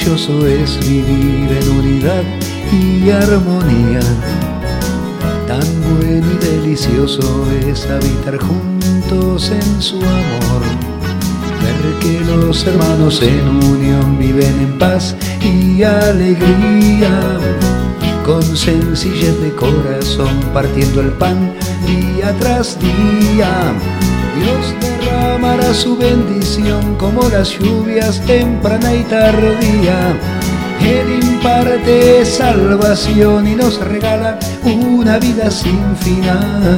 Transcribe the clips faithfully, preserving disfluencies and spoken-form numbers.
maravilloso es vivir en unidad y armonía. Tan bueno y delicioso es habitar juntos en su amor. Ver que los hermanos en unión viven en paz y alegría, con sencillez de corazón partiendo el pan día tras día. Dios derramará su bendición como las lluvias temprana y tardía. Él imparte salvación y nos regala una vida sin final.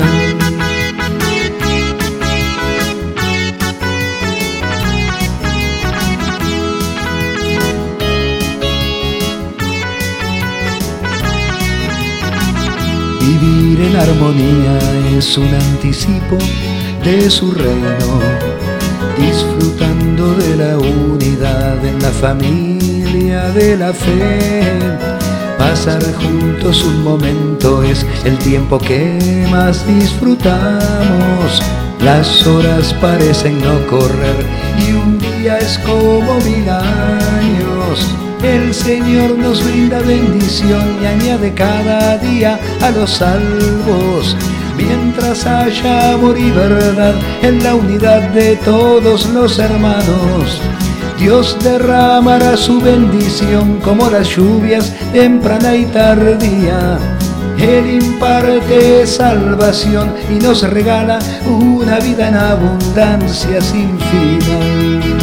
Vivir en armonía es un anticipo de su reino, disfrutando de la unidad en la familia de la fe. Pasar juntos un momento es el tiempo que más disfrutamos. Las horas parecen no correr y un día es como mil años. El Señor nos brinda bendición y añade cada día a los salvos. Mientras haya amor y verdad en la unidad de todos los hermanos, Dios derramará su bendición como las lluvias temprana y tardía. Él imparte salvación y nos regala una vida en abundancia sin final.